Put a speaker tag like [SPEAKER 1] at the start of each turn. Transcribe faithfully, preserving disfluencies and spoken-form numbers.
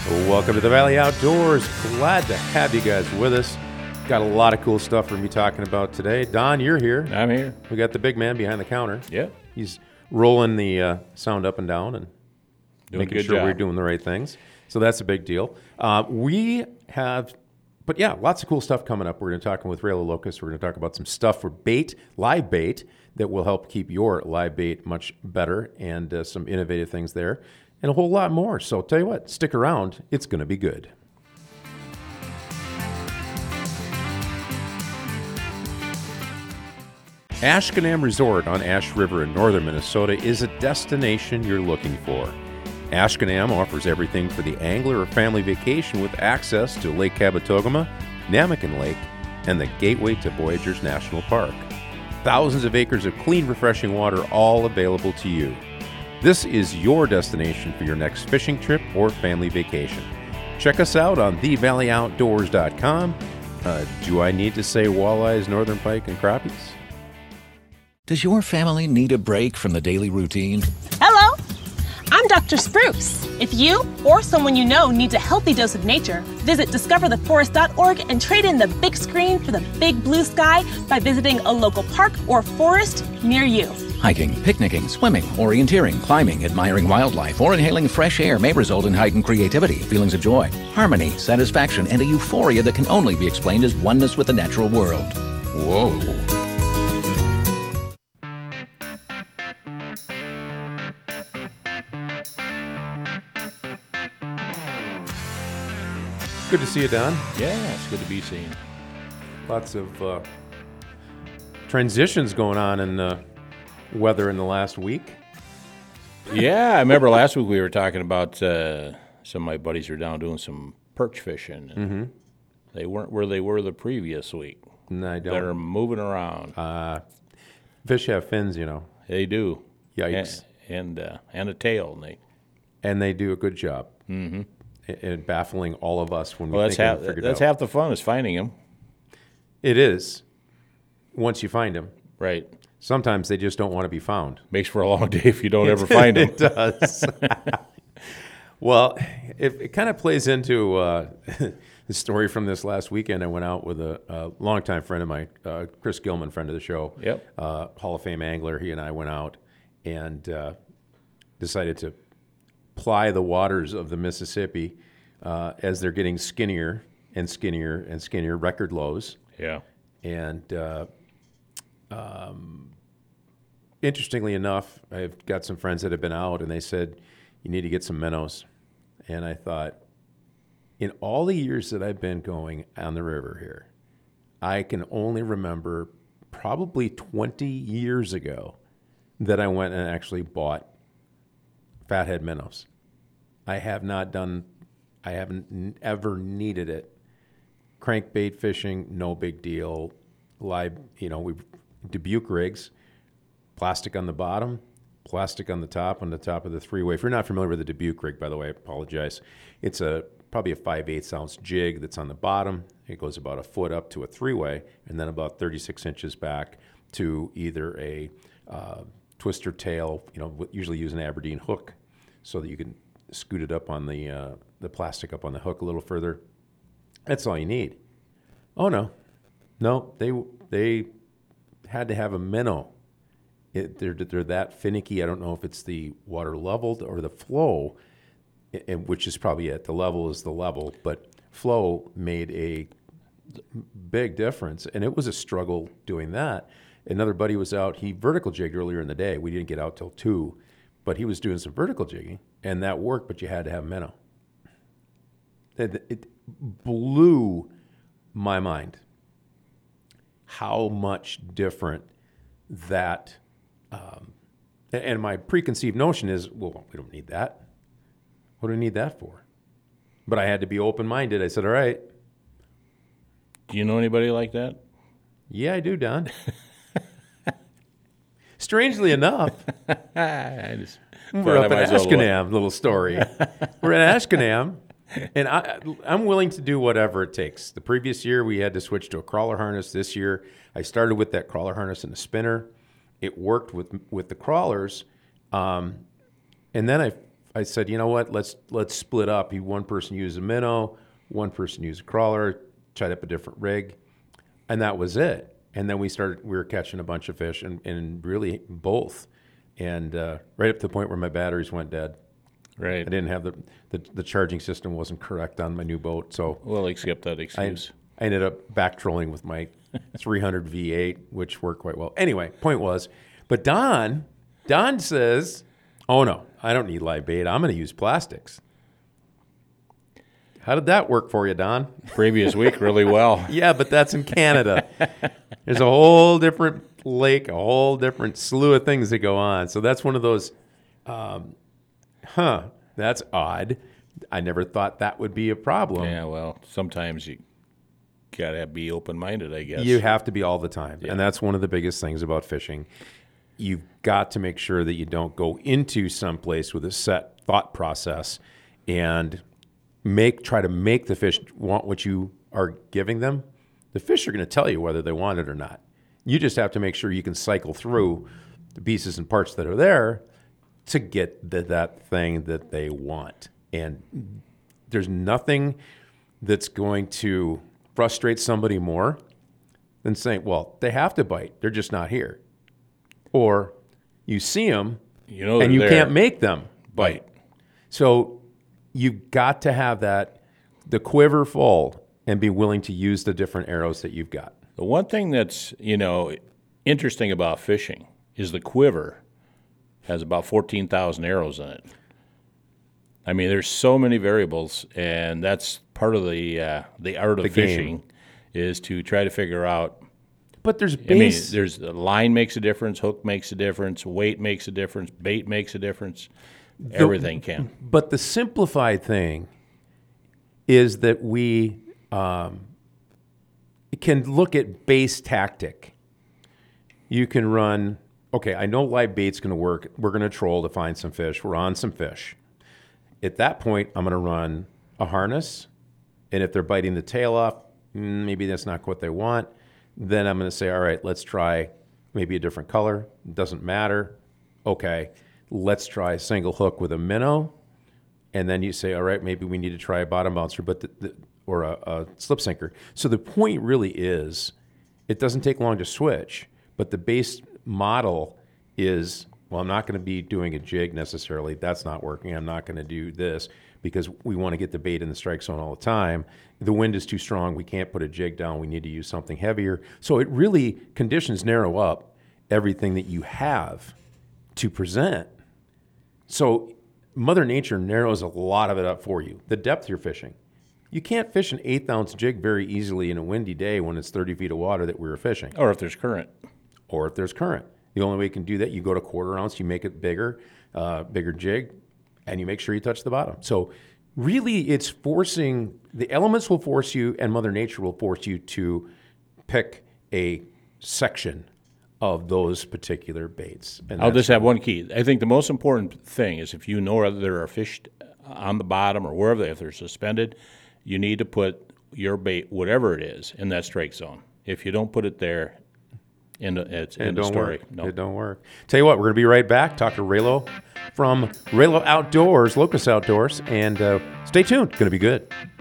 [SPEAKER 1] Welcome to the Valley Outdoors. Glad to have you guys with us. Got a lot of cool stuff we're going to be talking about today. Don, you're here.
[SPEAKER 2] I'm here.
[SPEAKER 1] We got the big man behind the counter.
[SPEAKER 2] Yeah.
[SPEAKER 1] He's rolling the uh, sound up and down and
[SPEAKER 2] Doing
[SPEAKER 1] making
[SPEAKER 2] good
[SPEAKER 1] sure
[SPEAKER 2] job.
[SPEAKER 1] we're doing the right things. So that's a big deal. Uh, we have, but yeah, lots of cool stuff coming up. We're going to talk with Rayla Locust. We're going to talk about some stuff for bait, live bait, that will help keep your live bait much better, and uh, some innovative things there, and a whole lot more. So tell you what, stick around. It's going to be good. Ashkenam Resort on Ash River in northern Minnesota is a destination you're looking for. Ashkenam offers everything for the angler or family vacation with access to Lake Kabetogama, Namakan Lake, and the gateway to Voyageurs National Park. Thousands of acres of clean, refreshing water all available to you. This is your destination for your next fishing trip or family vacation. Check us out on the valley outdoors dot com. Uh, do I need to say walleyes, northern pike, and crappies?
[SPEAKER 3] Does your family need a break from the daily routine?
[SPEAKER 4] Hello, I'm Doctor Spruce. If you or someone you know needs a healthy dose of nature, visit discover the forest dot org and trade in the big screen for the big blue sky by visiting a local park or forest near you.
[SPEAKER 3] Hiking, picnicking, swimming, orienteering, climbing, admiring wildlife, or inhaling fresh air may result in heightened creativity, feelings of joy, harmony, satisfaction, and a euphoria that can only be explained as oneness with the natural world. Whoa.
[SPEAKER 1] Good to see you, Don.
[SPEAKER 2] Yeah, it's good to be seen.
[SPEAKER 1] Lots of uh, transitions going on in the weather in the last week.
[SPEAKER 2] Yeah, I remember last week we were talking about uh, some of my buddies are down doing some perch fishing. And
[SPEAKER 1] Mm-hmm.
[SPEAKER 2] They weren't where they were the previous week.
[SPEAKER 1] No, I
[SPEAKER 2] They're
[SPEAKER 1] don't.
[SPEAKER 2] moving around.
[SPEAKER 1] Uh, fish have fins, you know,
[SPEAKER 2] They do.
[SPEAKER 1] Yikes.
[SPEAKER 2] And and, uh, and a tail. And they,
[SPEAKER 1] and they do a good job. Mm-hmm. And baffling all of us when we
[SPEAKER 2] well, that's
[SPEAKER 1] think
[SPEAKER 2] half.
[SPEAKER 1] we figured
[SPEAKER 2] That's
[SPEAKER 1] out.
[SPEAKER 2] half the fun is finding them.
[SPEAKER 1] It is. Once you find them,
[SPEAKER 2] Right.
[SPEAKER 1] sometimes they just don't want to be found.
[SPEAKER 2] Makes for a long day if you don't ever find them.
[SPEAKER 1] It does. Well, it, it kind of plays into uh, the story from this last weekend. I went out with a, a longtime friend of mine, uh, Chris Gilman, friend of the show,
[SPEAKER 2] Yep.
[SPEAKER 1] uh, Hall of Fame angler. He and I went out and uh, decided to ply the waters of the Mississippi uh, as they're getting skinnier and skinnier and skinnier, record lows.
[SPEAKER 2] Yeah.
[SPEAKER 1] And uh, um, interestingly enough, I've got some friends that have been out, and they said, you need to get some minnows. And I thought, in all the years that I've been going on the river here, I can only remember probably twenty years ago that I went and actually bought fathead minnows. I have not done, I haven't n- ever needed it. Crankbait fishing, no big deal. Live, you know, we Dubuque rigs, plastic on the bottom, plastic on the top, on the top of the three-way. If you're not familiar with the Dubuque rig, by the way, I apologize. It's a probably a five eighths ounce jig that's on the bottom. It goes about a foot up to a three-way, and then about thirty-six inches back to either a uh, twister tail, you know, usually use an Aberdeen hook so that you can scoot it up on the uh, the plastic up on the hook a little further. That's all you need. Oh no, no, they they had to have a minnow. It, they're they're that finicky. I don't know if it's the water level or the flow, and which is probably it. The level is the level, but flow made a big difference, and it was a struggle doing that. Another buddy was out. He vertical jigged earlier in the day. We didn't get out till two, but he was doing some vertical jigging, and that worked. But you had to have minnow. It, it blew my mind how much different that. Um, and my preconceived notion is, well, we don't need that. What do we need that for? But I had to be open-minded. I said, all right.
[SPEAKER 2] Do you know anybody like that?
[SPEAKER 1] Yeah, I do, Don. Strangely enough,
[SPEAKER 2] I just
[SPEAKER 1] we're
[SPEAKER 2] thought
[SPEAKER 1] up
[SPEAKER 2] I
[SPEAKER 1] in
[SPEAKER 2] might as well look.
[SPEAKER 1] Ashkenam, little story. We're in Ashkenam, and I, I'm willing to do whatever it takes. The previous year, we had to switch to a crawler harness. This year, I started with that crawler harness and a spinner. It worked with with the crawlers, um, and then I I said, you know what? Let's let's split up. You one person used a minnow, one person used a crawler, tried up a different rig, and that was it. And then we started. We were catching a bunch of fish, and, and really both, and uh, right up to the point where my batteries went dead.
[SPEAKER 2] Right.
[SPEAKER 1] I didn't have the, the the charging system wasn't correct on my new boat, so
[SPEAKER 2] Well, accept that
[SPEAKER 1] I,
[SPEAKER 2] excuse.
[SPEAKER 1] I ended up back trolling with my three hundred V eight, which worked quite well. Anyway, point was, but Don, Don says, "Oh no, I don't need live bait. I'm going to use plastics." How did that work for you, Don?
[SPEAKER 2] Previous week, really well.
[SPEAKER 1] Yeah, but that's in Canada. There's a whole different lake, a whole different slew of things that go on. So that's one of those, um, huh, that's odd. I never thought that would be a problem.
[SPEAKER 2] Yeah, well, sometimes you got to be open-minded, I guess.
[SPEAKER 1] You have to be all the time.
[SPEAKER 2] Yeah.
[SPEAKER 1] And that's one of the biggest things about fishing. You've got to make sure that you don't go into some place with a set thought process and make try to make the fish want what you are giving them. The fish are going to tell you whether they want it or not. You just have to make sure you can cycle through the pieces and parts that are there to get the, that thing that they want. And there's nothing that's going to frustrate somebody more than saying, well, they have to bite. They're just not here. Or you see them
[SPEAKER 2] You know
[SPEAKER 1] and
[SPEAKER 2] they're
[SPEAKER 1] you
[SPEAKER 2] there.
[SPEAKER 1] can't make them
[SPEAKER 2] Bite.
[SPEAKER 1] So you've got to have that, the quiver full, and be willing to use the different arrows that you've got.
[SPEAKER 2] The one thing that's, you know, interesting about fishing is the quiver has about fourteen thousand arrows in it. I mean, there's so many variables, and that's part of the uh, the art of
[SPEAKER 1] The game.
[SPEAKER 2] fishing is to try to figure out.
[SPEAKER 1] But there's
[SPEAKER 2] I mean,
[SPEAKER 1] base.
[SPEAKER 2] there's the line makes a difference, hook makes a difference, weight makes a difference, bait makes a difference. Everything can.
[SPEAKER 1] But the simplified thing is that we um, can look at base tactic. You can run, okay, I know live bait's going to work. We're going to troll to find some fish. We're on some fish. At that point, I'm going to run a harness. And if they're biting the tail off, mm, maybe that's not what they want. Then I'm going to say, all right, let's try maybe a different color. It doesn't matter. Okay, let's try a single hook with a minnow. And then you say, all right, maybe we need to try a bottom bouncer, but the, the, or a, a slip sinker. So the point really is, it doesn't take long to switch, but the base model is, well, I'm not going to be doing a jig necessarily. That's not working. I'm not going to do this because we want to get the bait in the strike zone all the time. The wind is too strong. We can't put a jig down. We need to use something heavier. So it really, conditions narrow up everything that you have to present. So Mother Nature narrows a lot of it up for you. The depth you're fishing. You can't fish an eighth ounce jig very easily in a windy day when it's thirty feet of water that we were fishing.
[SPEAKER 2] Or if there's current.
[SPEAKER 1] Or if there's current. The only way you can do that, you go to quarter ounce, you make it bigger, uh, bigger jig, and you make sure you touch the bottom. So really it's forcing, the elements will force you and Mother Nature will force you to pick a section of those particular baits. And
[SPEAKER 2] I'll
[SPEAKER 1] that's-
[SPEAKER 2] just have one key. I think the most important thing is if you know whether there are fish on the bottom or wherever, they, if they're suspended, you need to put your bait, whatever it is, in that strike zone. If you don't put it there, in the, it's in
[SPEAKER 1] It
[SPEAKER 2] the
[SPEAKER 1] don't
[SPEAKER 2] story.
[SPEAKER 1] work.
[SPEAKER 2] No.
[SPEAKER 1] It don't work. Tell you what, we're going to be right back. Talk to Raylo from Raylo Outdoors, Locust Outdoors, and uh, stay tuned. It's going to be good.